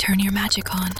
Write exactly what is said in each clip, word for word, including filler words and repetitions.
Turn your magic on.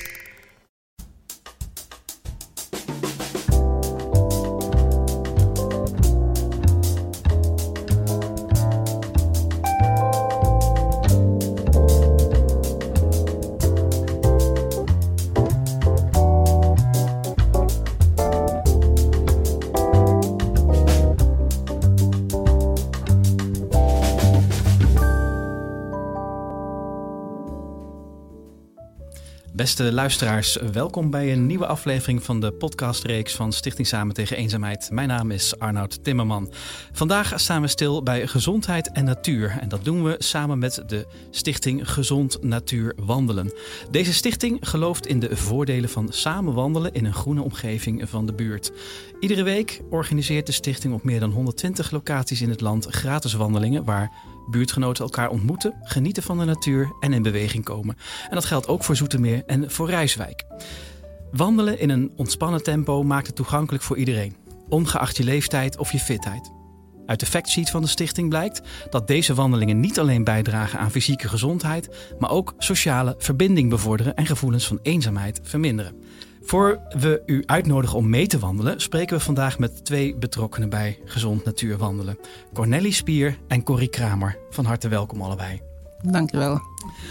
Beste luisteraars, welkom bij een nieuwe aflevering van de podcastreeks van Stichting Samen tegen Eenzaamheid. Mijn naam is Arnoud Timmerman. Vandaag staan we stil bij gezondheid en natuur. En dat doen we samen met de Stichting Gezond Natuur Wandelen. Deze stichting gelooft in de voordelen van samen wandelen in een groene omgeving van de buurt. Iedere week organiseert de stichting op meer dan honderdtwintig locaties in het land gratis wandelingen waar buurtgenoten elkaar ontmoeten, genieten van de natuur en in beweging komen. En dat geldt ook voor Zoetermeer en voor Rijswijk. Wandelen in een ontspannen tempo maakt het toegankelijk voor iedereen, ongeacht je leeftijd of je fitheid. Uit de factsheet van de stichting blijkt dat deze wandelingen niet alleen bijdragen aan fysieke gezondheid, maar ook sociale verbinding bevorderen en gevoelens van eenzaamheid verminderen. Voor we u uitnodigen om mee te wandelen, spreken we vandaag met twee betrokkenen bij Gezond Natuur Wandelen. Cornelie Spier en Corrie Kramer. Van harte welkom allebei. Dank je wel.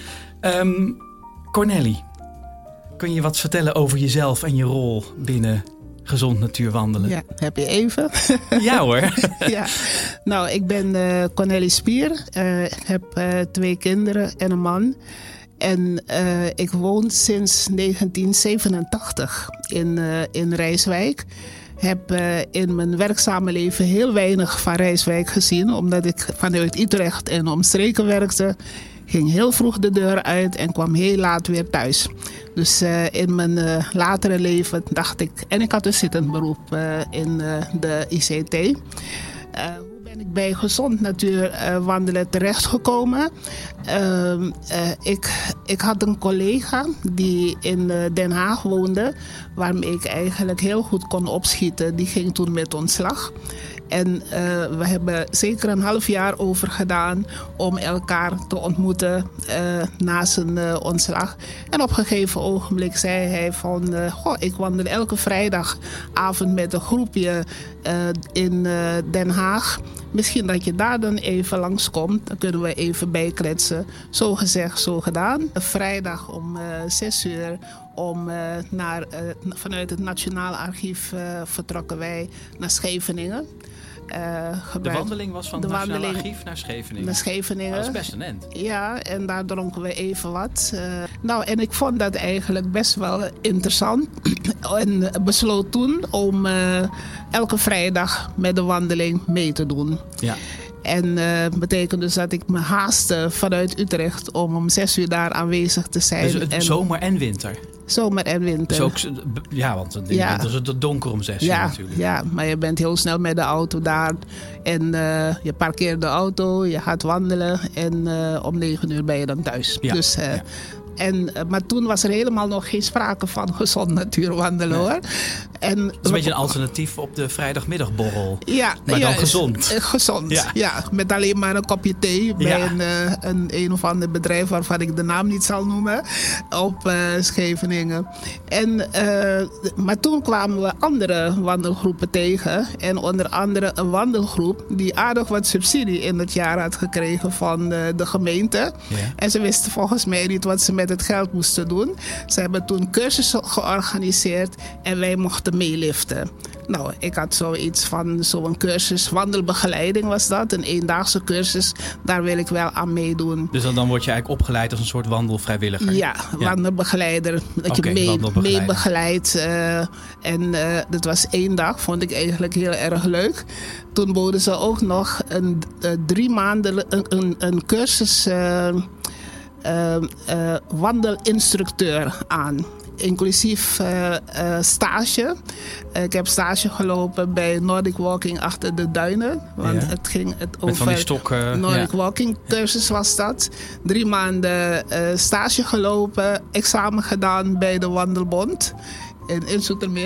Um, Cornelie, kun je wat vertellen over jezelf en je rol binnen Gezond Natuur Wandelen? Ja, heb je even? Ja hoor. Ja. Nou, ik ben uh, Cornelie Spier. Uh, ik heb uh, twee kinderen en een man. En uh, ik woon sinds negentien zevenentachtig in, uh, in Rijswijk. Heb uh, in mijn werkzame leven heel weinig van Rijswijk gezien, omdat ik vanuit Utrecht en omstreken werkte. Ging heel vroeg de deur uit en kwam heel laat weer thuis. Dus uh, in mijn uh, latere leven dacht ik, en ik had een zittend beroep uh, in uh, de I C T. Uh, ben ik bij Gezond Natuur uh, Wandelen terechtgekomen. Uh, uh, ik, ik had een collega die in uh, Den Haag woonde, waarmee ik eigenlijk heel goed kon opschieten. Die ging toen met ontslag. En uh, we hebben zeker een half jaar over gedaan om elkaar te ontmoeten uh, na zijn uh, ontslag. En op een gegeven ogenblik zei hij van, uh, goh, ik wandel elke vrijdagavond met een groepje uh, in uh, Den Haag. Misschien dat je daar dan even langskomt, dan kunnen we even bijkletsen. Zo gezegd, zo gedaan. Vrijdag om uh, zes uur om, uh, naar, uh, vanuit het Nationaal Archief uh, vertrokken wij naar Scheveningen. Uh, de wandeling was van het Nationaal Archief naar Scheveningen. Naar Scheveningen. Oh, dat is best een end. Ja, en daar dronken we even wat. Uh, nou, en ik vond dat eigenlijk best wel interessant. En besloot toen om uh, elke vrijdag met de wandeling mee te doen. Ja. En uh, betekent dus dat ik me haastte vanuit Utrecht om om zes uur daar aanwezig te zijn. Dus het en zomer en winter? Zomer en winter. Dus ook, ja, want in ja. winter is het donker om zes ja, uur natuurlijk. Ja, maar je bent heel snel met de auto daar. En uh, je parkeert de auto, je gaat wandelen. En uh, om negen uur ben je dan thuis. Ja. Dus, uh, ja. En, maar toen was er helemaal nog geen sprake van gezond natuurwandelen, nee. hoor. En, dat is een beetje een alternatief op de vrijdagmiddagborrel. Ja, maar ja, dan gezond. Uh, gezond, ja. ja. Met alleen maar een kopje thee bij ja. een, uh, een een of ander bedrijf waarvan ik de naam niet zal noemen. Op uh, Scheveningen. En, uh, maar toen kwamen we andere wandelgroepen tegen. En onder andere een wandelgroep die aardig wat subsidie in het jaar had gekregen van uh, de gemeente. Ja. En ze wisten volgens mij niet wat ze met het geld moesten doen. Ze hebben toen cursussen georganiseerd en wij mochten meeliften. Nou, ik had zoiets van zo'n cursus, wandelbegeleiding was dat. Een eendaagse cursus, daar wil ik wel aan meedoen. Dus dan, dan word je eigenlijk opgeleid als een soort wandelvrijwilliger? Ja, ja. wandelbegeleider. Dat okay, je mee, mee begeleidt. Uh, en uh, dat was één dag, vond ik eigenlijk heel erg leuk. Toen boden ze ook nog een uh, drie maanden een, een, een cursus Uh, Uh, uh, wandelinstructeur aan. Inclusief uh, uh, stage. Uh, ik heb stage gelopen bij Nordic Walking achter de duinen. Want ja. het ging het over Met van die stokken, Nordic ja. Walking cursus was dat. Drie maanden uh, stage gelopen. Examen gedaan bij de Wandelbond in, in Zoetermeer.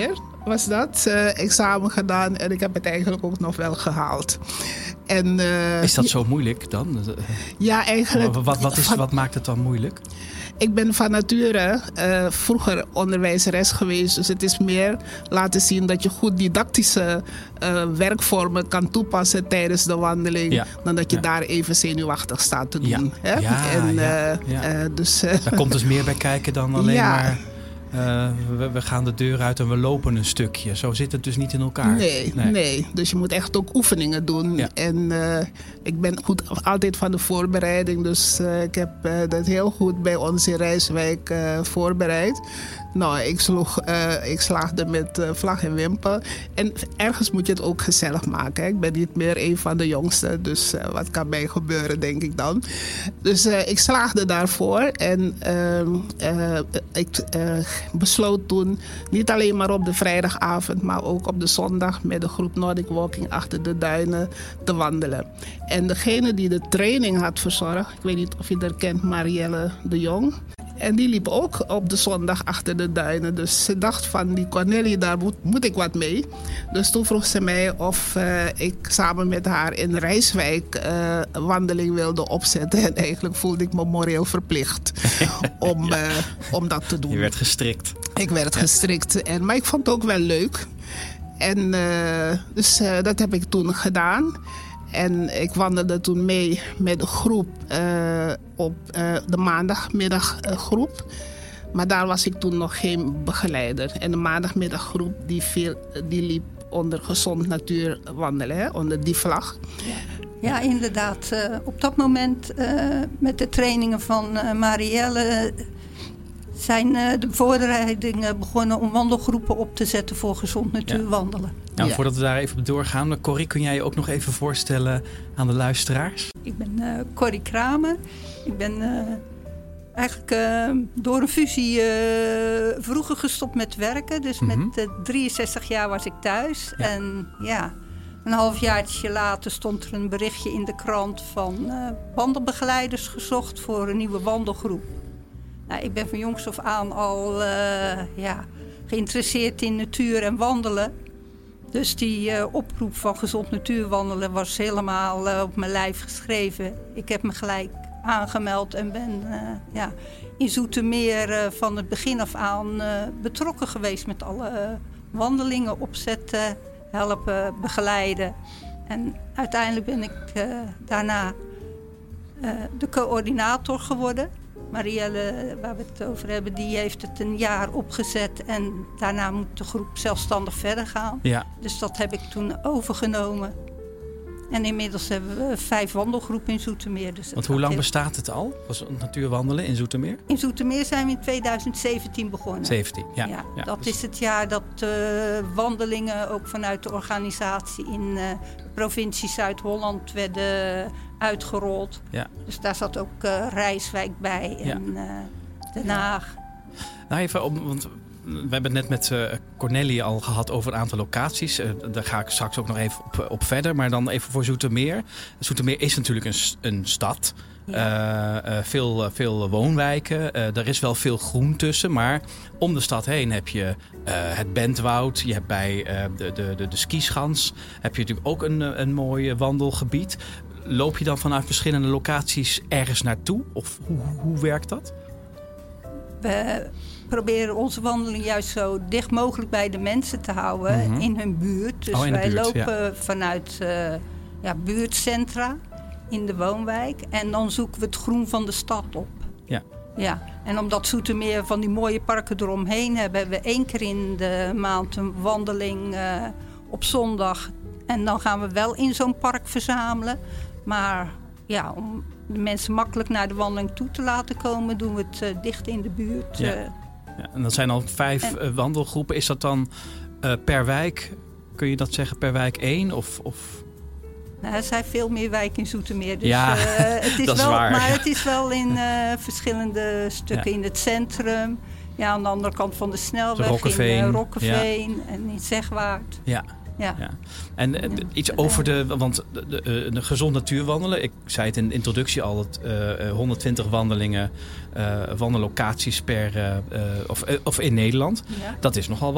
was dat. Uh, examen gedaan en ik heb het eigenlijk ook nog wel gehaald. En, uh, is dat zo moeilijk dan? Ja, eigenlijk. Wat, wat, is, wat maakt het dan moeilijk? Ik ben van nature uh, vroeger onderwijzeres geweest. Dus het is meer laten zien dat je goed didactische uh, werkvormen kan toepassen tijdens de wandeling. Ja. Dan dat je ja. daar even zenuwachtig staat te doen. Ja. Hè? Ja, en, ja, uh, ja. Uh, dus, uh, Daar komt dus meer bij kijken dan alleen ja. maar... Uh, we, we gaan de deur uit en we lopen een stukje. Zo zit het dus niet in elkaar. Nee, nee. nee. Dus je moet echt ook oefeningen doen. Ja. En uh, ik ben goed altijd van de voorbereiding. Dus uh, ik heb uh, dat heel goed bij ons in Rijswijk uh, voorbereid. Nou, ik, sloeg, uh, ik slaagde met uh, vlag en wimpel. En ergens moet je het ook gezellig maken. Hè? Ik ben niet meer een van de jongsten. Dus uh, wat kan mij gebeuren, denk ik dan. Dus uh, ik slaagde daarvoor. En uh, uh, ik uh, besloot toen niet alleen maar op de vrijdagavond... maar ook op de zondag met de groep Nordic Walking achter de duinen te wandelen. En degene die de training had verzorgd... ik weet niet of je haar kent, Marielle de Jong... En die liep ook op de zondag achter de duinen. Dus ze dacht van, die Cornelie, daar moet, moet ik wat mee. Dus toen vroeg ze mij of uh, ik samen met haar in Rijswijk uh, een wandeling wilde opzetten. En eigenlijk voelde ik me moreel verplicht om, ja. uh, om dat te doen. Je werd gestrikt. Ik werd gestrikt. En, maar ik vond het ook wel leuk. En uh, dus uh, dat heb ik toen gedaan. En ik wandelde toen mee met een groep uh, op uh, de maandagmiddaggroep. Maar daar was ik toen nog geen begeleider. En de maandagmiddaggroep die, veel, die liep onder gezond natuur wandelen, hè, onder die vlag. Ja, ja inderdaad. Uh, op dat moment uh, met de trainingen van uh, Marielle... zijn uh, de voorbereidingen begonnen om wandelgroepen op te zetten voor gezond natuur ja. wandelen. Nou, ja. voordat we daar even op doorgaan, Corrie, kun jij je ook nog even voorstellen aan de luisteraars? Ik ben uh, Corrie Kramer. Ik ben uh, eigenlijk uh, door een fusie uh, vroeger gestopt met werken. Dus mm-hmm. met uh, drieënzestig jaar was ik thuis. Ja. En ja, een halfjaartje later stond er een berichtje in de krant van uh, wandelbegeleiders gezocht voor een nieuwe wandelgroep. Nou, ik ben van jongs af aan al uh, ja, geïnteresseerd in natuur en wandelen. Dus die uh, oproep van gezond natuurwandelen was helemaal uh, op mijn lijf geschreven. Ik heb me gelijk aangemeld en ben uh, ja, in Zoetermeer uh, van het begin af aan uh, betrokken geweest met alle uh, wandelingen opzetten, helpen, begeleiden. En uiteindelijk ben ik uh, daarna uh, de coördinator geworden. Marielle, waar we het over hebben, die heeft het een jaar opgezet. En daarna moet de groep zelfstandig verder gaan. Ja. Dus dat heb ik toen overgenomen. En inmiddels hebben we vijf wandelgroepen in Zoetermeer. Dus Want hoe lang heel... bestaat het al, was natuurwandelen in Zoetermeer? In Zoetermeer zijn we in tweeduizend zeventien begonnen. zeventien, ja. ja, ja dat dus... is het jaar dat uh, wandelingen ook vanuit de organisatie in uh, de provincie Zuid-Holland werden uitgerold. Ja. Dus daar zat ook uh, Rijswijk bij en ja. uh, Den Haag. Nou even op, want we hebben het net met uh, Cornelie al gehad over een aantal locaties. Uh, daar ga ik straks ook nog even op, op verder. Maar dan even voor Zoetermeer. Zoetermeer is natuurlijk een, een stad. Ja. Uh, uh, veel, uh, veel woonwijken. Uh, er is wel veel groen tussen. Maar om de stad heen heb je uh, het Bentwoud. Je hebt bij uh, de, de, de, de skischans heb je natuurlijk ook een, een mooi wandelgebied. Loop je dan vanuit verschillende locaties ergens naartoe? Of hoe, hoe werkt dat? We proberen onze wandeling juist zo dicht mogelijk bij de mensen te houden. Mm-hmm. In hun buurt. Dus oh, wij buurt, lopen ja. vanuit uh, ja, buurtcentra in de woonwijk. En dan zoeken we het groen van de stad op. Ja. Ja. En omdat Zoetermeer van die mooie parken eromheen hebben... hebben we één keer in de maand een wandeling uh, op zondag. En dan gaan we wel in zo'n park verzamelen. Maar ja, om de mensen makkelijk naar de wandeling toe te laten komen... doen we het uh, dicht in de buurt. Ja. Uh, ja, en dat zijn al vijf en, uh, wandelgroepen. Is dat dan uh, per wijk? Kun je dat zeggen per wijk één? Of, of... Nou, er zijn veel meer wijken in Zoetermeer. Dus, ja, uh, het is dat wel, is waar. Maar het is wel in uh, verschillende stukken. Ja. In het centrum. Ja, aan de andere kant van de snelweg. Rokkeveen. In uh, Rokkeveen ja. En in Zegwaard. Ja. Ja. Ja. En uh, iets over de, want de, de, de gezond natuurwandelen. Ik zei het in de introductie al, het, uh, honderdtwintig wandelingen, uh, wandellocaties per, uh, of, uh, of in Nederland. Ja. Dat is nogal wat.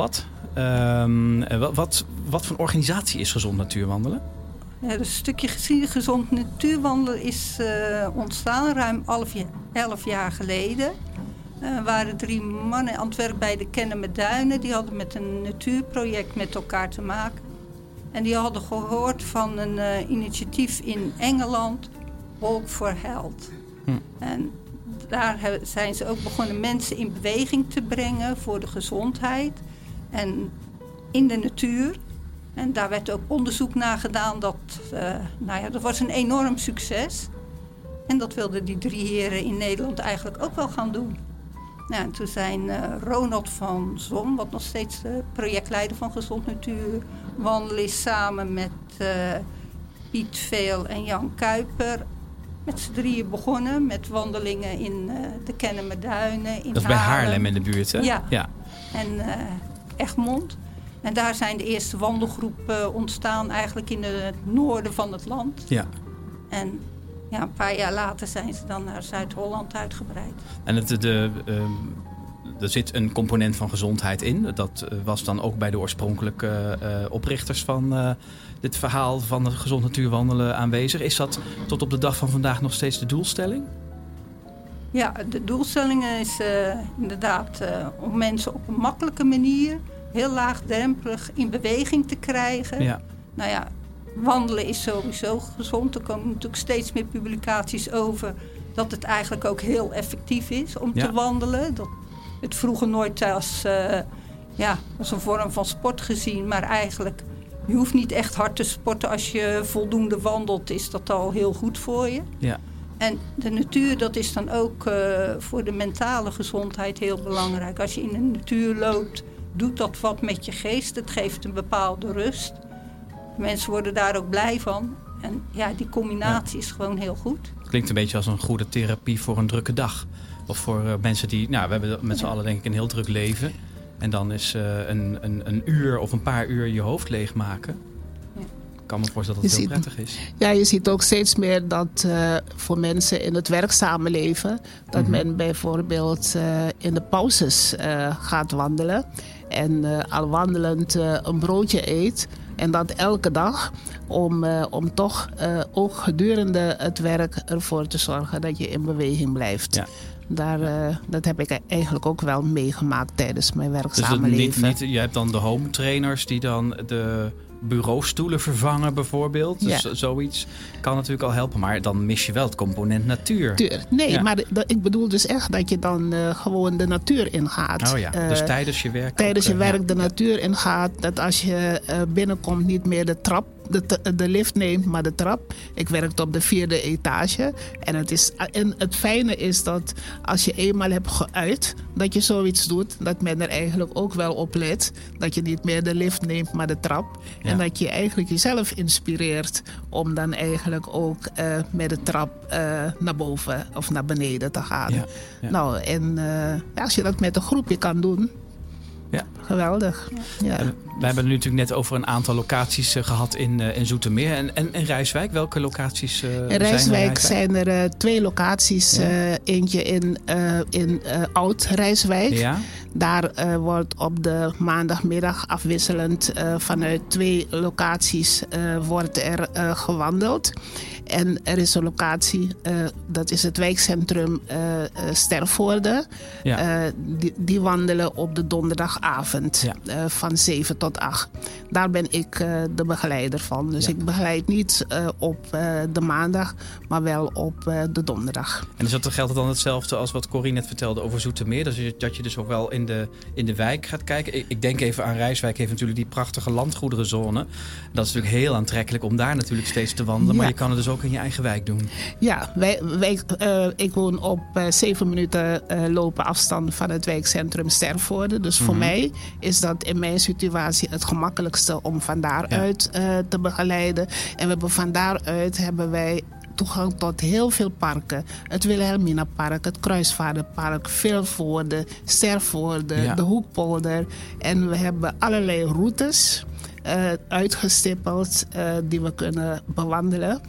Um, wat, wat voor organisatie is Gezond Natuurwandelen? Ja, dus een stukje Gezond Natuurwandelen is uh, ontstaan ruim elf, elf jaar geleden. Er uh, waren drie mannen aan het werk bij de Kennemerduinen. Die hadden met een natuurproject met elkaar te maken. En die hadden gehoord van een uh, initiatief in Engeland, Walk for Health. Hm. En daar zijn ze ook begonnen mensen in beweging te brengen voor de gezondheid en in de natuur. En daar werd ook onderzoek naar gedaan. Dat, uh, nou ja, dat was een enorm succes. En dat wilden die drie heren in Nederland eigenlijk ook wel gaan doen. Nou, en toen zijn uh, Ronald van Zon, wat nog steeds de projectleider van Gezond Natuurwandelen is, samen met uh, Piet Veel en Jan Kuiper, met z'n drieën begonnen met wandelingen in uh, de Kennemerduinen. In dat is bij Haarlem in de buurt, hè? Ja. ja. En uh, Egmond. En daar zijn de eerste wandelgroepen ontstaan eigenlijk in het noorden van het land. Ja. En ja, een paar jaar later zijn ze dan naar Zuid-Holland uitgebreid. En het, de, de, uh, er zit een component van gezondheid in. Dat uh, was dan ook bij de oorspronkelijke uh, oprichters van uh, dit verhaal van het Gezond Natuurwandelen aanwezig. Is dat tot op de dag van vandaag nog steeds de doelstelling? Ja, de doelstelling is uh, inderdaad uh, om mensen op een makkelijke manier, heel laagdrempelig in beweging te krijgen. Ja. Nou ja, wandelen is sowieso gezond. Er komen natuurlijk steeds meer publicaties over dat het eigenlijk ook heel effectief is om ja. te wandelen. Dat het vroeger nooit als, uh, ja, als een vorm van sport gezien, maar eigenlijk, je hoeft niet echt hard te sporten. Als je voldoende wandelt, is dat al heel goed voor je. Ja. En de natuur, dat is dan ook uh, voor de mentale gezondheid heel belangrijk. Als je in de natuur loopt, doet dat wat met je geest. Het geeft een bepaalde rust. Mensen worden daar ook blij van. En ja, die combinatie ja. is gewoon heel goed. Het klinkt een beetje als een goede therapie voor een drukke dag. Of voor uh, mensen die, nou, we hebben met z'n ja. allen denk ik een heel druk leven. En dan is uh, een, een, een uur of een paar uur je hoofd leegmaken. Ja. Ik kan me voorstellen dat het heel ziet, prettig is. Ja, je ziet ook steeds meer dat uh, voor mensen in het werkzame leven, dat mm-hmm. men bijvoorbeeld uh, in de pauzes uh, gaat wandelen. En uh, al wandelend uh, een broodje eet. En dat elke dag om, uh, om toch uh, ook gedurende het werk ervoor te zorgen dat je in beweging blijft. Ja. Daar, uh, dat heb ik eigenlijk ook wel meegemaakt tijdens mijn werkzame dus leven. Niet, niet, je hebt dan de home trainers die dan de bureaustoelen vervangen bijvoorbeeld. Dus ja. zoiets kan natuurlijk al helpen. Maar dan mis je wel het component natuur. Tuur. Nee, ja. maar de, de, ik bedoel dus echt dat je dan uh, gewoon de natuur ingaat. Oh ja, uh, dus tijdens je werk. Tijdens ook, je werk ja. de natuur ingaat. Dat als je uh, binnenkomt niet meer de trap, de, de lift neemt, maar de trap. Ik werkte op de vierde etage. En het, is, en het fijne is dat als je eenmaal hebt geuit dat je zoiets doet, dat men er eigenlijk ook wel op let. Dat je niet meer de lift neemt, maar de trap. Ja. En dat je eigenlijk jezelf inspireert om dan eigenlijk ook uh, met de trap uh, naar boven of naar beneden te gaan. Ja. Ja. Nou, en uh, als je dat met een groepje kan doen, ja. geweldig. Ja. Ja. We hebben het nu natuurlijk net over een aantal locaties uh, gehad in, uh, in Zoetermeer. En, en, en Rijswijk, welke locaties uh, in zijn er? Rijswijk zijn er uh, twee locaties. Ja. Uh, eentje in, uh, in uh, Oud-Rijswijk. Ja. Daar uh, wordt op de maandagmiddag afwisselend uh, vanuit twee locaties uh, wordt er uh, gewandeld. En er is een locatie, uh, dat is het wijkcentrum uh, uh, Stervoorde. Ja. Uh, die, die wandelen op de donderdagavond ja. uh, van zeven tot acht. Daar ben ik uh, de begeleider van. Dus ja. ik begeleid niet uh, op uh, de maandag, maar wel op uh, de donderdag. En is dat, geldt het dan hetzelfde als wat Corrie net vertelde over Zoetermeer? Dus dat je dus ook wel in de, in de wijk gaat kijken. Ik, ik denk even aan Rijswijk, heeft natuurlijk die prachtige landgoederenzone. Dat is natuurlijk heel aantrekkelijk om daar natuurlijk steeds te wandelen. Ja. Maar je kan het dus ook in je eigen wijk doen. Ja, wij, wij, uh, ik woon op uh, zeven minuten uh, lopen afstand van het wijkcentrum Stervoorde. Dus mm-hmm. voor mij is dat in mijn situatie het gemakkelijkste om van daaruit ja. uh, te begeleiden. En we hebben van daaruit hebben wij toegang tot heel veel parken. Het Wilhelminapark, het Kruisvaarderpark, Vilvoorde, Stervoorde, ja. de Hoekpolder. En we hebben allerlei routes uh, uitgestippeld uh, die we kunnen bewandelen.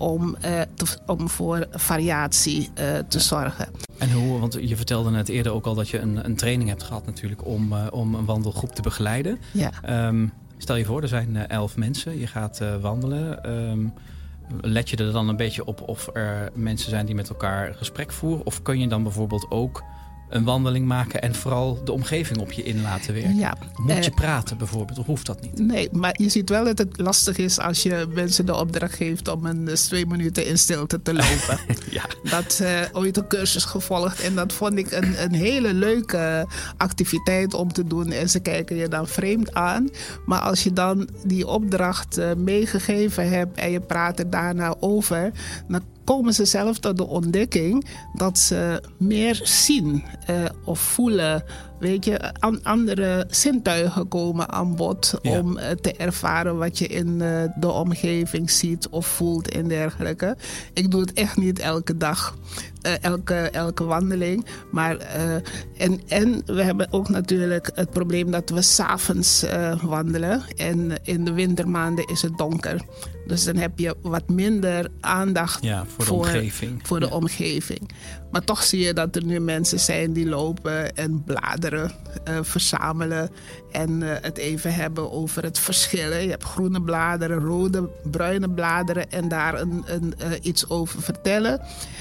om, uh, te, om voor variatie uh, te ja. zorgen. En hoe, want je vertelde net eerder ook al dat je een, een training hebt gehad natuurlijk om, uh, om een wandelgroep te begeleiden. Ja. Um, stel je voor, er zijn uh, elf mensen, je gaat uh, wandelen. Um, let je er dan een beetje op of er mensen zijn die met elkaar gesprek voeren? Of kun je dan bijvoorbeeld ook een wandeling maken en vooral de omgeving op je in laten werken? Ja, Moet je uh, praten bijvoorbeeld, of hoeft dat niet? Nee, maar je ziet wel dat het lastig is als je mensen de opdracht geeft om een dus twee minuten in stilte te lopen. Ja. Dat uh, ooit een cursus gevolgd en dat vond ik een, een hele leuke activiteit om te doen. En ze kijken je dan vreemd aan. Maar als je dan die opdracht uh, meegegeven hebt en je praat er daarna over, dan komen ze zelf tot de ontdekking dat ze meer zien uh, of voelen. Weet je, an- andere zintuigen komen aan bod ja. om uh, te ervaren wat je in uh, de omgeving ziet of voelt en dergelijke. Ik doe het echt niet elke dag, uh, elke, elke wandeling. Maar, uh, en, en we hebben ook natuurlijk het probleem dat we 's avonds uh, wandelen. En in de wintermaanden is het donker. Dus dan heb je wat minder aandacht ja, voor de voor, omgeving. Voor de ja. omgeving. Maar toch zie je dat er nu mensen zijn die lopen en bladeren uh, verzamelen. En uh, het even hebben over het verschillen. Je hebt groene bladeren, rode, bruine bladeren. En daar een, een, uh, iets over vertellen.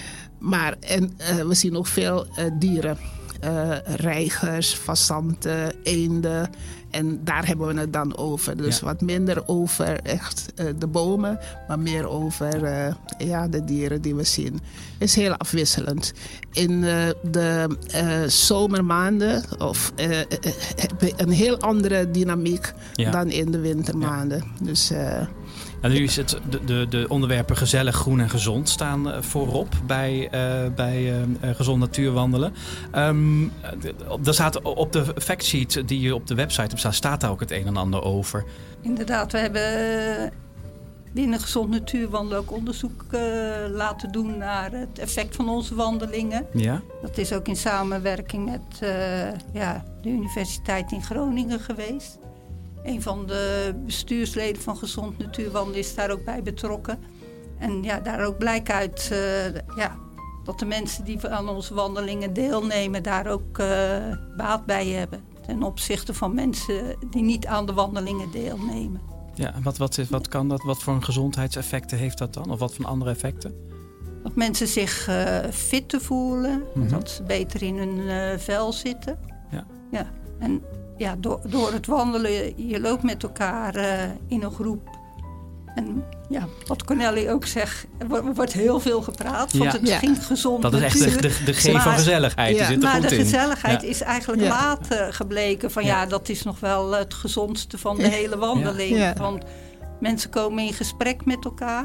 Maar en, uh, we zien ook veel uh, dieren. Uh, reigers, fazanten, eenden. En daar hebben we het dan over. Dus ja. wat minder over echt uh, de bomen, maar meer over uh, ja, de dieren die we zien. Het is heel afwisselend. In uh, de uh, zomermaanden of, uh, uh, heb je een heel andere dynamiek ja. dan in de wintermaanden. Ja. Dus... Uh, Nou, nu is het de, de, de onderwerpen gezellig, groen en gezond staan uh, voorop bij, uh, bij uh, gezond natuurwandelen. Um, daar staat op de factsheet die je op de website hebt staan, staat daar ook het een en ander over. Inderdaad, we hebben binnen gezond natuurwandelen ook onderzoek uh, laten doen naar het effect van onze wandelingen. Ja? Dat is ook in samenwerking met uh, ja, de Universiteit in Groningen geweest. Een van de bestuursleden van Gezond Natuurwandelen is daar ook bij betrokken. En ja, daar ook blijkt uit uh, ja, dat de mensen die aan onze wandelingen deelnemen daar ook uh, baat bij hebben. Ten opzichte van mensen die niet aan de wandelingen deelnemen. Ja, wat, wat, wat kan dat? Wat voor gezondheidseffecten heeft dat dan? Of wat voor andere effecten? Dat mensen zich uh, fitter voelen. Mm-hmm. Dat ze beter in hun uh, vel zitten. Ja. Ja, en ja, door, door het wandelen, je loopt met elkaar uh, in een groep. En ja, wat Cornelie ook zegt, er wordt heel veel gepraat. Want ja. het ja. ging gezond. Dat is echt de, de, de G van gezelligheid. Ja. Die zit er maar goed de in. gezelligheid ja. is eigenlijk ja. later gebleken. Van ja. ja, dat is nog wel het gezondste van de hele wandeling. Ja. Want mensen komen in gesprek met elkaar.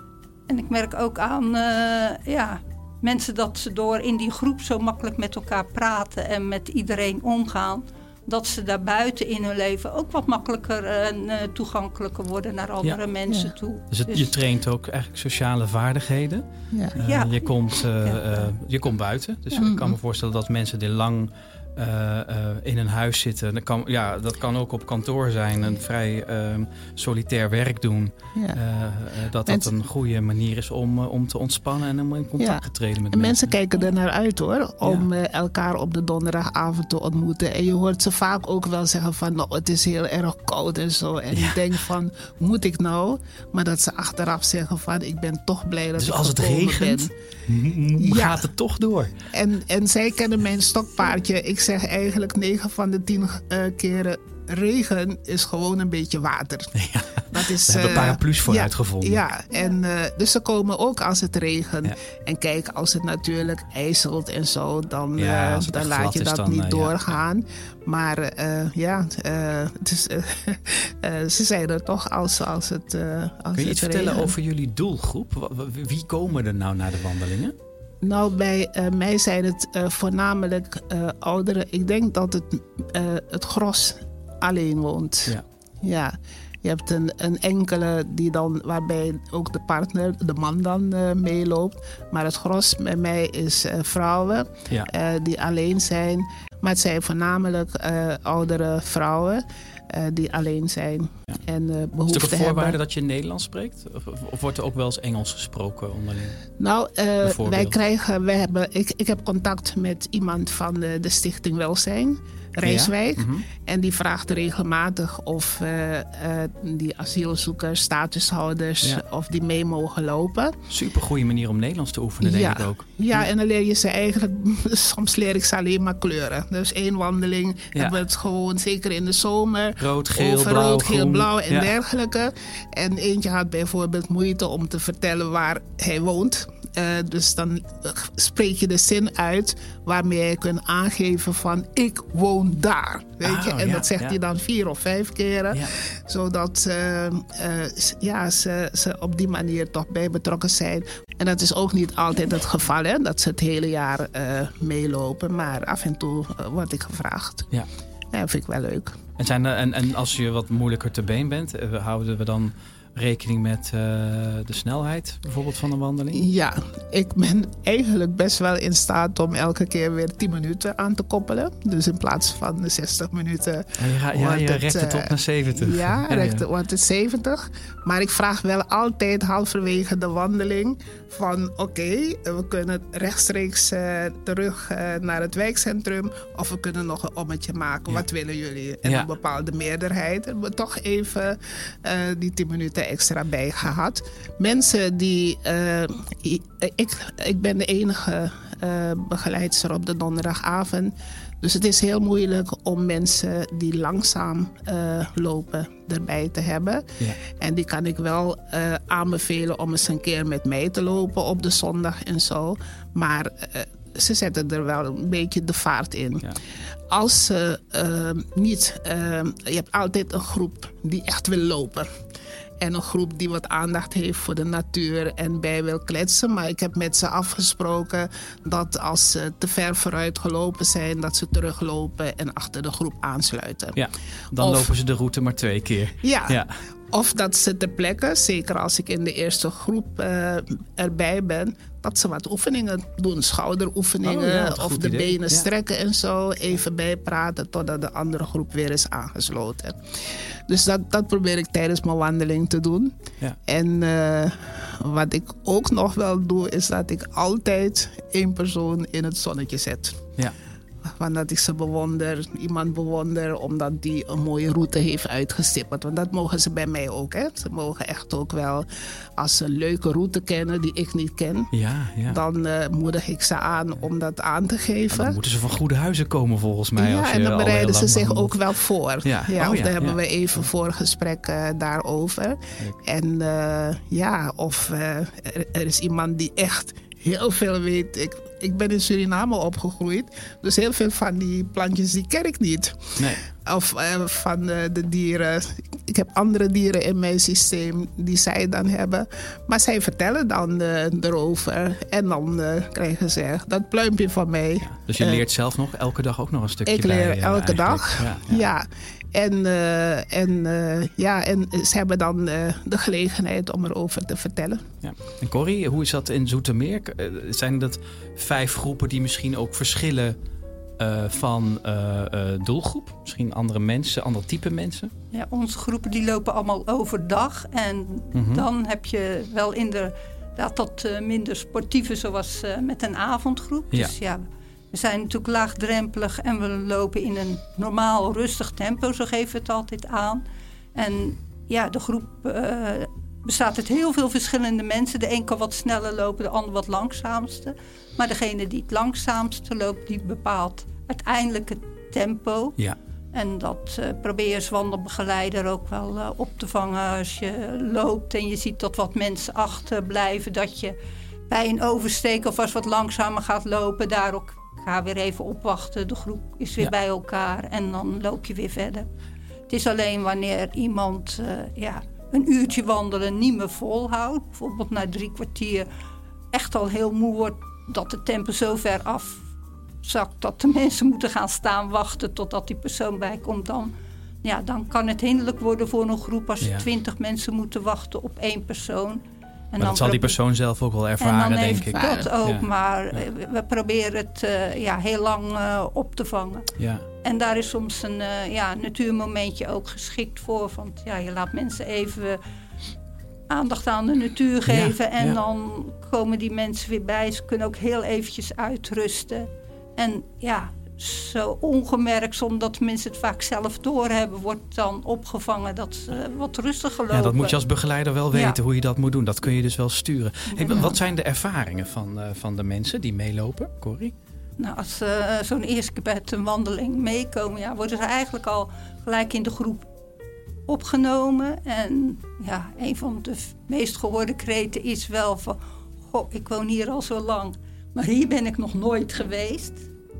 En ik merk ook aan uh, ja, mensen dat ze door in die groep zo makkelijk met elkaar praten en met iedereen omgaan, dat ze daarbuiten in hun leven ook wat makkelijker en uh, toegankelijker worden naar andere ja. mensen ja. toe. Dus, het, dus je traint ook eigenlijk sociale vaardigheden. Ja. Uh, ja. je, komt, uh, ja. uh, je komt buiten. Dus ja. ik kan me voorstellen dat mensen die lang uh, uh, in een huis zitten. Dat kan, ja, dat kan ook op kantoor zijn. Een vrij uh, solitair werk doen. Ja. Uh, uh, dat mensen, dat een goede manier is om, uh, om te ontspannen en om in contact ja. te treden met en mensen. Mensen kijken er naar uit hoor. Om ja. uh, elkaar op de donderdagavond te ontmoeten. En je hoort ze vaak ook wel zeggen van nou, het is heel erg koud en zo. En ja. ik denk van, moet ik nou? Maar dat ze achteraf zeggen van, ik ben toch blij dat dus ik als het regent, ben. gaat ja. het toch door. En, en zij kennen mijn stokpaardje. Ik zeg eigenlijk negen van de tien uh, keren, regen is gewoon een beetje water. Ja, dat is, we hebben uh, paraplu's voor ja, uitgevonden. Ja, en, uh, dus ze komen ook als het regent. Ja. En kijk, als het natuurlijk ijzelt en zo, dan, ja, uh, dan laat je dat dan, niet uh, doorgaan. Ja. Maar uh, ja, uh, dus, uh, uh, ze zijn er toch als, als het uh, als Kun je iets vertellen regent. over jullie doelgroep? Wie komen er nou naar de wandelingen? Nou, bij uh, mij zijn het uh, voornamelijk uh, ouderen. Ik denk dat het, uh, het gros alleen woont. Ja. Ja. Je hebt een, een enkele die dan, waarbij ook de partner, de man dan uh, meeloopt. Maar het gros bij mij is uh, vrouwen ja. uh, die alleen zijn. Maar het zijn voornamelijk uh, oudere vrouwen uh, die alleen zijn. Ja. En uh, behoefte Is het ook een voorwaarde hebben. dat je Nederlands spreekt? Of, of wordt er ook wel eens Engels gesproken onderling? Nou, uh, wij krijgen, wij hebben, ik, ik heb contact met iemand van de, de Stichting Welzijn, Rijswijk. Ja? Mm-hmm. En die vraagt regelmatig of uh, uh, die asielzoekers, statushouders, ja. of die mee mogen lopen. Super goede manier om Nederlands te oefenen, denk ja. ik ook. Ja, en dan leer je ze eigenlijk, soms leer ik ze alleen maar kleuren. Dus één wandeling ja. hebben we het gewoon, zeker in de zomer. Rood, geel, over blauw, rood, geel, groen. blauw en ja. dergelijke. En eentje had bijvoorbeeld moeite om te vertellen waar hij woont. Uh, dus dan spreek je de zin uit waarmee je kunt aangeven van ik woon daar. Weet oh, je? En ja, dat zegt ja. hij dan vier of vijf keren. Ja. Zodat uh, uh, ja, ze, ze op die manier toch bij betrokken zijn. En dat is ook niet altijd het geval, hè, dat ze het hele jaar uh, meelopen. Maar af en toe uh, word ik gevraagd. Ja. Ja, dat vind ik wel leuk. En, zijn er, en, en als je wat moeilijker te been bent, uh, houden we dan rekening met uh, de snelheid bijvoorbeeld van een wandeling? Ja, ik ben eigenlijk best wel in staat om elke keer weer tien minuten aan te koppelen. Dus in plaats van de zestig minuten... Ja, ja, je rekt het, het op naar zeventig. Ja, rekt, wordt het zeventig. Maar ik vraag wel altijd halverwege de wandeling van oké, okay, we kunnen rechtstreeks uh, terug uh, naar het wijkcentrum of we kunnen nog een ommetje maken. Ja. Wat willen jullie? En ja. een bepaalde meerderheid hebben we toch even uh, die tien minuten extra bij gehad. Mensen die... Uh, ik, ik ben de enige uh, begeleidster op de donderdagavond. Dus het is heel moeilijk om mensen die langzaam uh, lopen erbij te hebben. Ja. En die kan ik wel uh, aanbevelen om eens een keer met mij te lopen op de zondag en zo. Maar uh, ze zetten er wel een beetje de vaart in. Ja. Als ze uh, niet... Uh, je hebt altijd een groep die echt wil lopen. En een groep die wat aandacht heeft voor de natuur en bij wil kletsen. Maar ik heb met ze afgesproken dat als ze te ver vooruit gelopen zijn, dat ze teruglopen en achter de groep aansluiten. Ja, dan of, lopen ze de route maar twee keer. Ja, ja. Of dat ze ter plekke, zeker als ik in de eerste groep uh, erbij ben, dat ze wat oefeningen doen. Schouderoefeningen oh, ja, of de idee. benen ja. strekken en zo. Even bijpraten totdat de andere groep weer is aangesloten. Dus dat, dat probeer ik tijdens mijn wandeling te doen. Ja. En uh, wat ik ook nog wel doe, is dat ik altijd één persoon in het zonnetje zet. Ja. Want dat ik ze bewonder, iemand bewonder, omdat die een mooie route heeft uitgestippeld. Want dat mogen ze bij mij ook. Hè? Ze mogen echt ook wel, als ze een leuke route kennen die ik niet ken, ja, ja. dan uh, moedig ik ze aan om dat aan te geven. En dan moeten ze van goede huizen komen volgens mij. Ja, als je en dan bereiden ze zich handelt. ook wel voor. Ja. Ja, oh, of ja, daar ja. hebben we even voorgesprek uh, daarover. Leuk. En uh, ja, of uh, er, er is iemand die echt heel veel weet. Ik, ik ben in Suriname opgegroeid. Dus heel veel van die plantjes die ken ik niet. Nee. Of uh, van uh, de dieren. Ik heb andere dieren in mijn systeem die zij dan hebben. Maar zij vertellen dan uh, erover. En dan uh, krijgen ze dat pluimpje van mij. Ja, dus je leert uh, zelf nog elke dag ook nog een stukje ik bij? Ik leer uh, elke eigenlijk. dag. Ja. ja. ja. En, uh, en, uh, ja, en ze hebben dan uh, de gelegenheid om erover te vertellen. Ja. En Corrie, hoe is dat in Zoetermeer? Zijn dat vijf groepen die misschien ook verschillen uh, van uh, uh, doelgroep? Misschien andere mensen, ander type mensen? Ja, onze groepen die lopen allemaal overdag. En mm-hmm. dan heb je wel inderdaad dat uh, minder sportieve, zoals uh, met een avondgroep. Ja. Dus ja... We zijn natuurlijk laagdrempelig en we lopen in een normaal rustig tempo, zo geven we het altijd aan. En ja, de groep uh, bestaat uit heel veel verschillende mensen. De een kan wat sneller lopen, de ander wat langzaamste. Maar degene die het langzaamste loopt, die bepaalt uiteindelijk het tempo. Ja. En dat uh, probeer je als wandelbegeleider ook wel uh, op te vangen als je loopt en je ziet dat wat mensen achterblijven. Dat je bij een oversteek of als wat langzamer gaat lopen, daar ook ga weer even opwachten. De groep is weer ja. bij elkaar en dan loop je weer verder. Het is alleen wanneer iemand uh, ja, een uurtje wandelen niet meer volhoudt. Bijvoorbeeld na drie kwartier echt al heel moe wordt dat het tempo zo ver afzakt dat de mensen moeten gaan staan wachten totdat die persoon bijkomt. Dan, ja, dan kan het hinderlijk worden voor een groep als ja. twintig mensen moeten wachten op één persoon. Maar dat zal die persoon zelf ook wel ervaren, denk ik. Dat ook, ja. maar ja. we proberen het uh, ja, heel lang uh, op te vangen. Ja. En daar is soms een uh, ja, natuurmomentje ook geschikt voor. Want ja, je laat mensen even aandacht aan de natuur geven. Ja, en ja. dan komen die mensen weer bij. Ze kunnen ook heel eventjes uitrusten. En ja, zo ongemerkt, omdat mensen het vaak zelf doorhebben, wordt dan opgevangen dat ze wat rustiger lopen. Ja, dat moet je als begeleider wel weten, ja. hoe je dat moet doen. Dat kun je dus wel sturen. Hey, ja. Wat zijn de ervaringen van, uh, van de mensen die meelopen, Corrie? Nou, als ze uh, zo'n eerste keer bij een wandeling meekomen, ja, worden ze eigenlijk al gelijk in de groep opgenomen. En ja, een van de meest gehoorde kreten is wel van, goh, ik woon hier al zo lang, maar hier ben ik nog nooit geweest.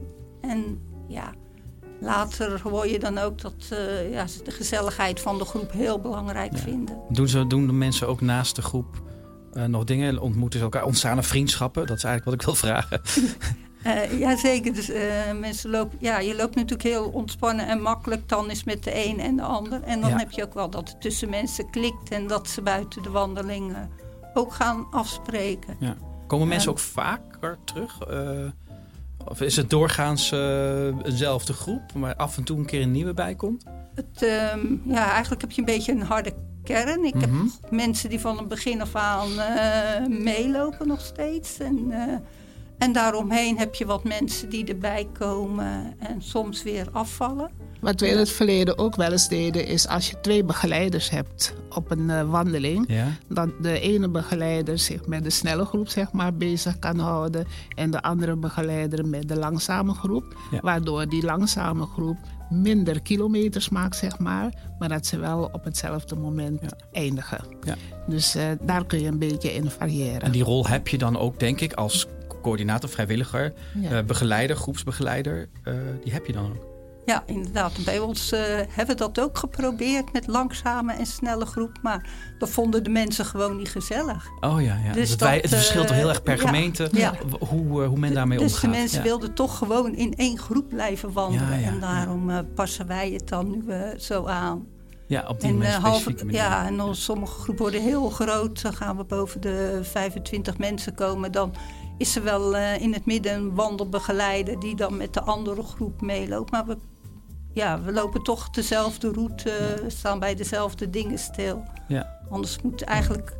En ja, later hoor je dan ook dat uh, ja, ze de gezelligheid van de groep heel belangrijk ja. vinden. Doen, ze, doen de mensen ook naast de groep uh, nog dingen? Ontmoeten ze elkaar? Ontstaan er vriendschappen? Dat is eigenlijk wat ik wil vragen. uh, Jazeker. Dus, uh, mensen lopen, ja, je loopt natuurlijk heel ontspannen en makkelijk. Dan is met de een en de ander. En dan ja. heb je ook wel dat het tussen mensen klikt. En dat ze buiten de wandeling uh, ook gaan afspreken. Ja. Komen mensen uh, ook vaker terug? Uh, Of is het doorgaans uh, dezelfde groep, maar af en toe een keer een nieuwe bijkomt? Het, um, ja, eigenlijk heb je een beetje een harde kern. Ik mm-hmm. heb mensen die van het begin af aan uh, meelopen nog steeds. En, uh, en daaromheen heb je wat mensen die erbij komen en soms weer afvallen. Wat we in het verleden ook wel eens deden, is als je twee begeleiders hebt op een uh, wandeling, ja. dat de ene begeleider zich met de snelle groep zeg maar, bezig kan houden en de andere begeleider met de langzame groep. Ja. Waardoor die langzame groep minder kilometers maakt, zeg maar, maar dat ze wel op hetzelfde moment ja. eindigen. Ja. Dus uh, daar kun je een beetje in variëren. En die rol heb je dan ook, denk ik, als coördinator, vrijwilliger, ja. uh, begeleider, groepsbegeleider, uh, die heb je dan ook. Ja, inderdaad. Bij ons uh, hebben we dat ook geprobeerd met langzame en snelle groep. Maar dat vonden de mensen gewoon niet gezellig. Oh ja, ja. Dus dat, wij, het verschilt toch heel erg per ja, gemeente ja. hoe, uh, hoe men daarmee dus omgaat. Dus de mensen ja. wilden toch gewoon in één groep blijven wandelen. Ja, ja, en daarom ja. uh, passen wij het dan nu uh, zo aan. Ja, op die en, uh, specifieke manier. Ja, en dan sommige groepen worden heel groot. Dan gaan we boven de vijfentwintig mensen komen. Dan is er wel uh, in het midden een wandelbegeleider die dan met de andere groep meeloopt. Maar we Ja, we lopen toch dezelfde route, uh, we staan bij dezelfde dingen stil. Ja. Anders moet eigenlijk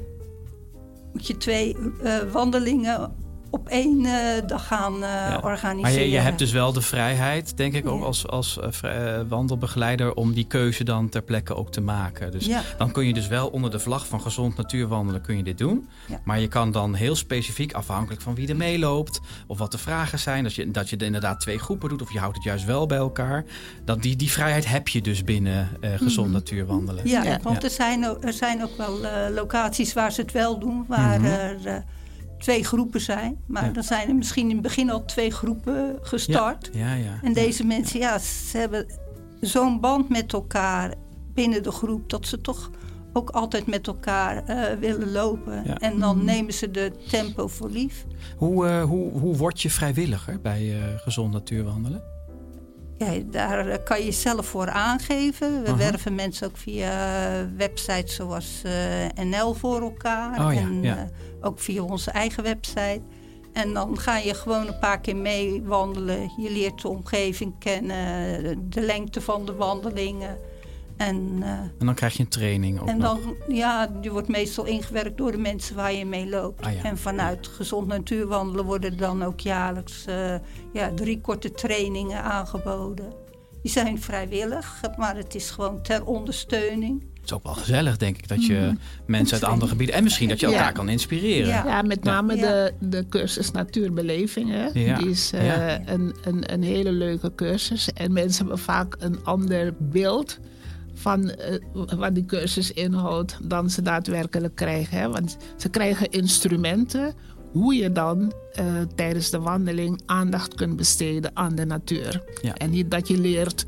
moet je twee uh, wandelingen op één uh, dag gaan uh, ja. organiseren. Maar je, je hebt dus wel de vrijheid, denk ik, ook ja. als, als uh, wandelbegeleider om die keuze dan ter plekke ook te maken. Dus ja. dan kun je dus wel onder de vlag van gezond natuurwandelen kun je dit doen. Ja. Maar je kan dan heel specifiek, afhankelijk van wie er meeloopt of wat de vragen zijn, dat je, dat je inderdaad twee groepen doet of je houdt het juist wel bij elkaar. Dat die, die vrijheid heb je dus binnen uh, gezond mm-hmm. natuurwandelen. Ja, ja. want ja. Er, zijn ook, er zijn ook wel uh, locaties waar ze het wel doen, waar mm-hmm. er uh, twee groepen zijn. Maar ja. dan zijn er misschien in het begin al twee groepen gestart. Ja. Ja, ja. En deze ja. mensen, ja, ze hebben zo'n band met elkaar binnen de groep, dat ze toch ook altijd met elkaar uh, willen lopen. Ja. En dan nemen ze de tempo voor lief. Hoe, uh, hoe, hoe word je vrijwilliger bij uh, gezond natuurwandelen? Ja, daar kan je zelf voor aangeven. We uh-huh. werven mensen ook via websites zoals uh, N L voor elkaar. Oh, ja, en ja. Uh, ook via onze eigen website. En dan ga je gewoon een paar keer mee wandelen. Je leert de omgeving kennen, de lengte van de wandelingen. En, uh, en dan krijg je een training ook En nog. dan, ja, je wordt meestal ingewerkt door de mensen waar je mee loopt. Ah, ja. En vanuit gezond natuurwandelen worden dan ook jaarlijks uh, ja, drie korte trainingen aangeboden. Die zijn vrijwillig, maar het is gewoon ter ondersteuning. Het is ook wel gezellig, denk ik, dat je mm-hmm. mensen uit andere gebieden en misschien dat je elkaar ja. kan inspireren. Ja, ja met name ja. de, de cursus Natuurbeleving. Hè? Ja. Die is uh, ja. een, een, een hele leuke cursus. En mensen hebben vaak een ander beeld van uh, wat die cursus inhoudt dan ze daadwerkelijk krijgen. Hè? Want ze krijgen instrumenten hoe je dan uh, tijdens de wandeling aandacht kunt besteden aan de natuur. Ja. En niet dat je leert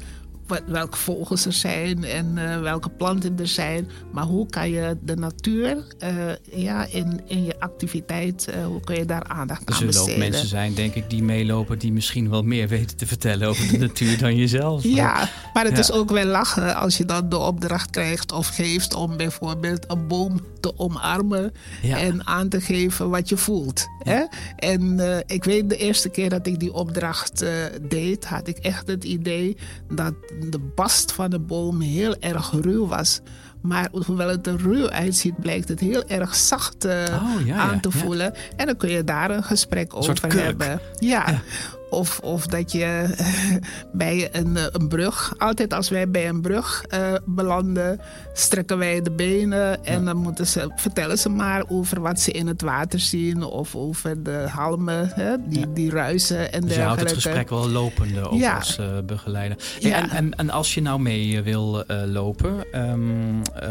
wat, welke vogels er zijn en uh, welke planten er zijn. Maar hoe kan je de natuur uh, ja, in, in je activiteit, uh, hoe kun je daar aandacht aan besteden? Er zullen ook mensen zijn, denk ik, die meelopen, die misschien wel meer weten te vertellen over de natuur dan jezelf. Ja, maar het ja. is ook wel lachen als je dan de opdracht krijgt of geeft om bijvoorbeeld een boom te omarmen ja. en aan te geven wat je voelt. Ja. Hè? En uh, ik weet de eerste keer dat ik die opdracht uh, deed, had ik echt het idee dat de bast van de boom heel erg ruw was. Maar hoewel het er ruw uitziet, blijkt het heel erg zacht uh, oh, ja, aan te ja, voelen. Ja. En dan kun je daar een gesprek een over hebben. Ja. ja. Of, of dat je uh, bij een, een brug, altijd als wij bij een brug uh, belanden, strekken wij de benen en ja. dan moeten ze, vertellen ze maar over wat ze in het water zien of over de halmen, hè, die, ja. die ruisen en dergelijke. Dus je houdt het gesprek wel lopende ook ja. als uh, begeleider. Hey, ja. en, en, en als je nou mee wil uh, lopen, um, uh,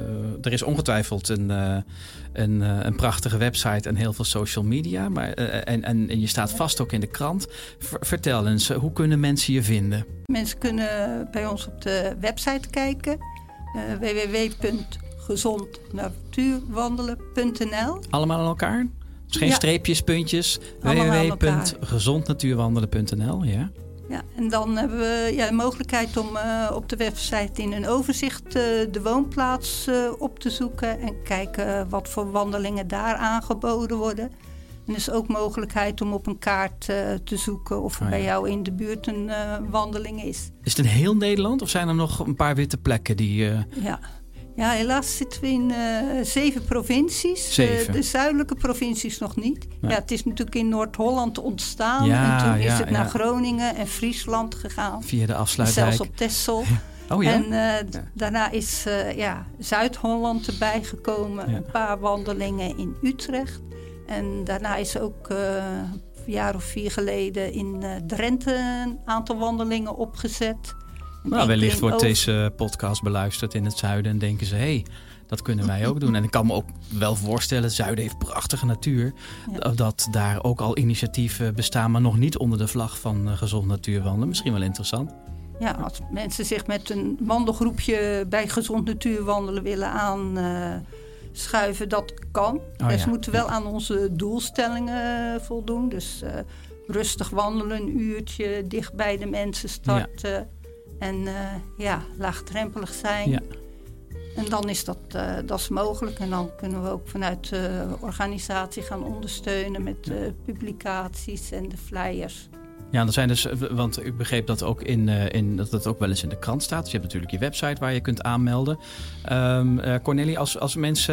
er is ongetwijfeld een, uh, een, uh, een prachtige website en heel veel social media, maar, uh, en, en, en je staat vast ook in de krant. Vertel eens, hoe kunnen mensen je vinden? Mensen kunnen bij ons op de website kijken. Uh, w w w punt gezond natuurwandelen punt n l. Allemaal aan elkaar? Dus geen ja. streepjes, puntjes. w w w punt gezond natuurwandelen punt n l, ja. Ja, en dan hebben we ja, de mogelijkheid om uh, op de website in een overzicht uh, de woonplaats uh, op te zoeken. En kijken uh, wat voor wandelingen daar aangeboden worden. En er is ook mogelijkheid om op een kaart uh, te zoeken of er oh ja. bij jou in de buurt een uh, wandeling is. Is het in heel Nederland of zijn er nog een paar witte plekken die... Uh... Ja. ja, helaas zitten we in uh, zeven provincies. Zeven. Uh, de zuidelijke provincies nog niet. Nee. Ja, het is natuurlijk in Noord-Holland ontstaan. Ja, en toen ja, is het ja. naar Groningen en Friesland gegaan. Via de afsluitdijk. Zelfs op Texel. Ja. Oh ja? En uh, ja. daarna is uh, ja, Zuid-Holland erbij gekomen. Ja. Een paar wandelingen in Utrecht. En daarna is ook uh, een jaar of vier geleden in uh, Drenthe een aantal wandelingen opgezet. Nou, wellicht wordt over... deze podcast beluisterd in het zuiden en denken ze, hé, hey, dat kunnen wij ook doen. En ik kan me ook wel voorstellen, het zuiden heeft prachtige natuur. Ja. Dat daar ook al initiatieven bestaan, maar nog niet onder de vlag van uh, gezond natuurwandelen. Misschien wel interessant. Ja, als mensen zich met een wandelgroepje bij gezond natuurwandelen willen aan... Uh, schuiven, dat kan. Oh, dus ja. we moeten wel aan onze doelstellingen voldoen. Dus uh, rustig wandelen, een uurtje, dicht bij de mensen starten. Ja. En uh, ja, laagdrempelig zijn. Ja. En dan is dat, uh, dat is mogelijk. En dan kunnen we ook vanuit de organisatie gaan ondersteunen met uh, publicaties en de flyers. Ja, er zijn dus, want ik begreep dat ook in, in dat het ook wel eens in de krant staat. Dus je hebt natuurlijk je website waar je kunt aanmelden. Um, uh, Cornelie, als, als mensen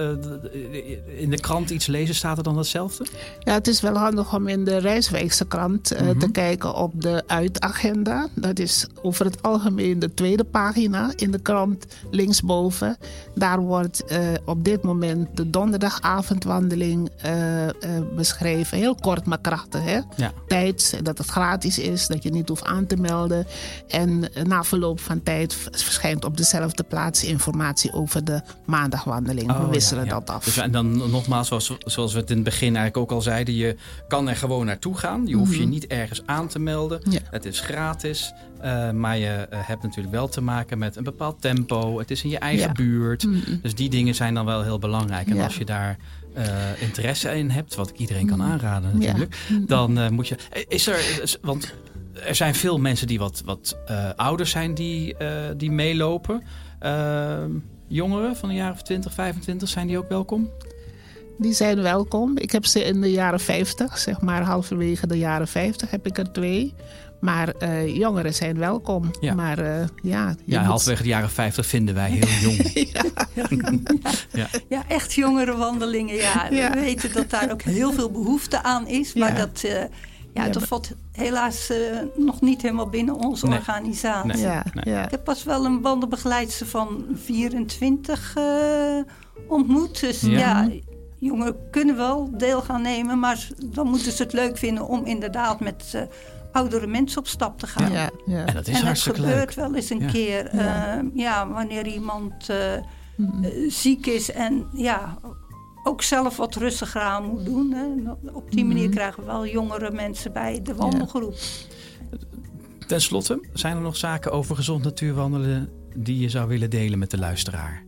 uh, in de krant iets lezen, staat er dan hetzelfde? Ja, het is wel handig om in de Rijswijkse krant uh, mm-hmm. te kijken op de uitagenda. Dat is over het algemeen de tweede pagina in de krant, linksboven. Daar wordt uh, op dit moment de donderdagavondwandeling uh, uh, beschreven. Heel kort maar krachtig, hè? Ja. Tijd, dat het gratis is, dat je niet hoeft aan te melden. En na verloop van tijd verschijnt op dezelfde plaats informatie over de maandagwandeling. Oh, we wisselen ja, ja. dat af. Dus, en dan nogmaals, zoals, zoals we het in het begin eigenlijk ook al zeiden, je kan er gewoon naartoe gaan. Je hoeft mm-hmm. je niet ergens aan te melden. Ja. Het is gratis. Uh, maar je uh, hebt natuurlijk wel te maken met een bepaald tempo. Het is in je eigen ja. buurt. Mm-hmm. Dus die dingen zijn dan wel heel belangrijk. En ja. als je daar uh, interesse in hebt, wat ik iedereen kan aanraden natuurlijk, ja. dan uh, moet je... Is er... Want er zijn veel mensen die wat, wat uh, ouder zijn die, uh, die meelopen. Uh, jongeren van de jaren twintig, vijfentwintig, zijn die ook welkom? Die zijn welkom. Ik heb ze in de jaren vijftig, zeg maar halverwege de jaren vijftig heb ik er twee. Maar uh, jongeren zijn welkom. Ja, maar, uh, ja, ja moet... halverwege de jaren vijftig vinden wij heel jong. ja. Ja. Ja. ja, echt jongere wandelingen. Ja. Ja. We weten dat daar ook heel veel behoefte aan is. Maar ja. dat, uh, ja, dat valt helaas uh, nog niet helemaal binnen onze nee. organisatie. Nee. Ja. Nee. Ja. Ik heb pas wel een wandelbegeleidster van vierentwintig uh, ontmoet. Dus ja... ja jongeren kunnen wel deel gaan nemen, maar dan moeten ze het leuk vinden om inderdaad met uh, oudere mensen op stap te gaan. Ja, ja. En dat is en hartstikke leuk. En het gebeurt wel eens een ja. keer, uh, ja. ja, wanneer iemand uh, mm-hmm. uh, ziek is en ja, ook zelf wat rustiger aan moet doen. Hè. Op die manier mm-hmm. krijgen we wel jongere mensen bij de wandelgroep. Ja. Ten slotte, zijn er nog zaken over gezond natuurwandelen die je zou willen delen met de luisteraar?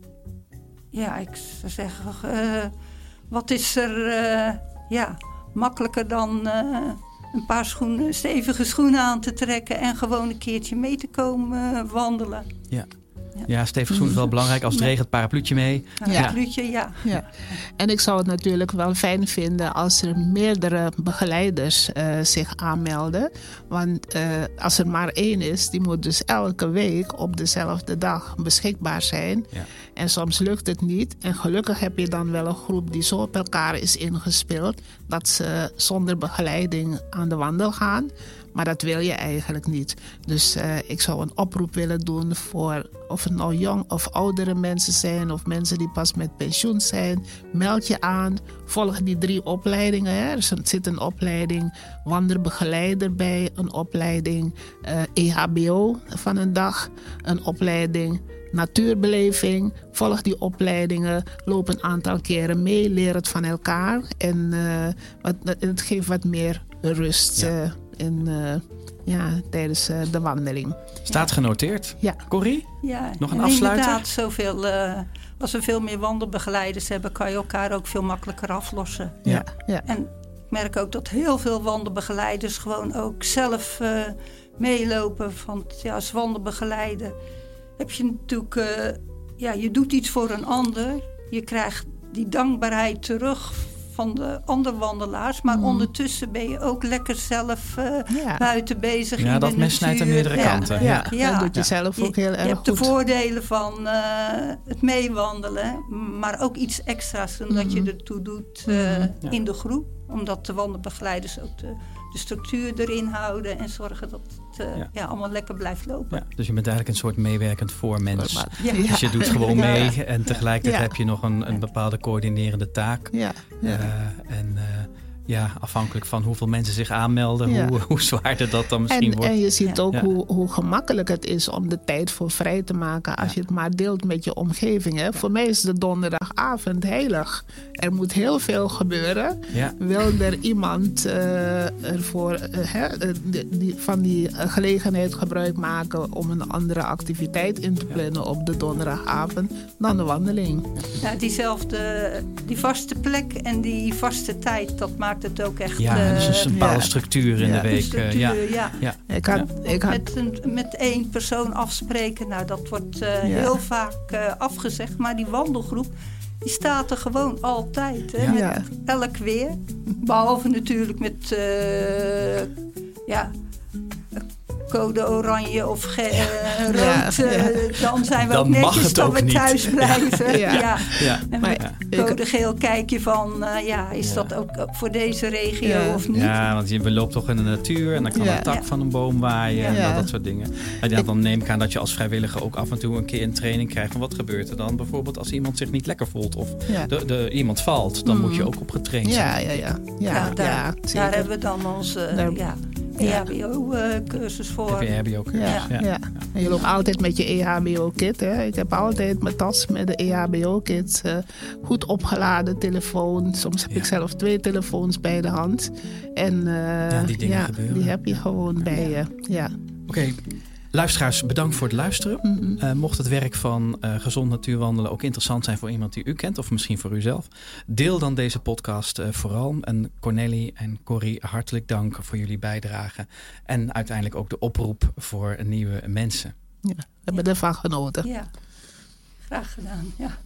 Ja, ik zou zeggen, uh, wat is er uh, ja, makkelijker dan uh, een paar schoenen, stevige schoenen aan te trekken en gewoon een keertje mee te komen uh, wandelen. Ja. Ja, stevige schoenen is wel belangrijk. Als het ja. regent, parapluutje mee. Parapluutje, ja. Ja. ja. En ik zou het natuurlijk wel fijn vinden als er meerdere begeleiders uh, zich aanmelden. Want uh, als er maar één is, die moet dus elke week op dezelfde dag beschikbaar zijn. Ja. En soms lukt het niet. En gelukkig heb je dan wel een groep die zo op elkaar is ingespeeld dat ze zonder begeleiding aan de wandel gaan. Maar dat wil je eigenlijk niet. Dus uh, ik zou een oproep willen doen voor of het nou jong of oudere mensen zijn of mensen die pas met pensioen zijn. Meld je aan, volg die drie opleidingen. Hè. Er zit een opleiding wandelbegeleider bij, een opleiding uh, E H B O van een dag, een opleiding natuurbeleving. Volg die opleidingen, loop een aantal keren mee, leer het van elkaar. En uh, wat, het geeft wat meer rust ja. uh, in, uh, ja, tijdens uh, de wandeling. Staat ja. genoteerd. Ja. Corrie, ja, nog een afsluiter? Inderdaad, zoveel, uh, als we veel meer wandelbegeleiders hebben, kan je elkaar ook veel makkelijker aflossen. Ja. Ja. En ik merk ook dat heel veel wandelbegeleiders gewoon ook zelf uh, meelopen. Want ja, als wandelbegeleider heb je natuurlijk, uh, ja, je doet iets voor een ander. Je krijgt die dankbaarheid terug van de andere wandelaars. Maar mm. ondertussen ben je ook lekker zelf uh, ja. buiten bezig. Ja, in dat de mes snijdt aan meerdere ja. kanten. Ja, ja. ja. dat doet je zelf ook je, heel erg goed. Je hebt de voordelen van uh, het meewandelen. Maar ook iets extra's omdat mm. je ertoe doet uh, mm. ja. in de groep. Omdat de wandelbegeleiders ook de, de structuur erin houden. En zorgen dat het uh, ja. Ja, allemaal lekker blijft lopen. Ja, dus je bent eigenlijk een soort meewerkend voormens. Ja. Dus je doet gewoon mee. Ja. En tegelijkertijd ja. heb je nog een, een bepaalde coördinerende taak. Ja. Ja. Uh, en uh, ja, afhankelijk van hoeveel mensen zich aanmelden, ja. hoe, hoe zwaarder dat dan misschien en, wordt. En je ziet ja. ook ja. hoe, hoe gemakkelijk het is om de tijd voor vrij te maken als ja. je het maar deelt met je omgeving. Hè. Ja. Voor mij is de donderdagavond heilig. Er moet heel veel gebeuren. Ja. Wil er iemand uh, ervoor uh, hè, die, die, van die gelegenheid gebruik maken om een andere activiteit in te plannen ja. op de donderdagavond dan de wandeling. Ja, diezelfde, die vaste plek en die vaste tijd, dat maakt het ook echt. Ja, uh, dus een bepaalde ja. structuur in ja. de week. Structuur, ja. Ja. Ja. Ik had, ja. ik had... Met, een, met één persoon afspreken, nou dat wordt uh, ja. heel vaak uh, afgezegd. Maar die wandelgroep, die staat er gewoon altijd. Hè, ja. Met Ja. elk weer. Behalve natuurlijk met uh, ja, code oranje of ge- uh, rood. Ja. Uh, dan zijn we dan ook netjes dat we niet. thuis blijven. Ja. Ja. Ja. Ja. En Maar, met code geel kijk je van, uh, ja, is ja. dat ook voor deze regio Ja. of niet? Ja, want je loopt toch in de natuur en dan kan Ja. een tak Ja. van een boom waaien Ja. en Ja. dat, dat soort dingen. En ja, dan neem ik aan dat je als vrijwilliger ook af en toe een keer een training krijgt van wat gebeurt er dan bijvoorbeeld als iemand zich niet lekker voelt of Ja. de, de, iemand valt, dan Mm. moet je ook op getraind zijn. Ja, ja, ja. ja, Ja, daar, ja, daar zeker. hebben we dan onze Daar- ja, E H B O-cursus voor. Heb je, heb je ook Ja, ja. ja. ja. En je loopt altijd met je E H B O-kit. Hè? Ik heb altijd mijn tas met de E H B O-kit. Uh, goed opgeladen telefoon. Soms heb Ja. ik zelf twee telefoons bij de hand. En uh, Ja, die dingen ja, gebeuren. die heb je gewoon bij je. Ja. Oké, okay. Luisteraars, bedankt voor het luisteren. Mm-hmm. Uh, mocht het werk van uh, Gezond Natuurwandelen ook interessant zijn voor iemand die u kent of misschien voor uzelf, deel dan deze podcast uh, vooral. En Cornelie en Corrie, hartelijk dank voor jullie bijdrage. En uiteindelijk ook de oproep voor nieuwe mensen. Ja, we hebben ervan genoten. Ja, graag gedaan. Ja.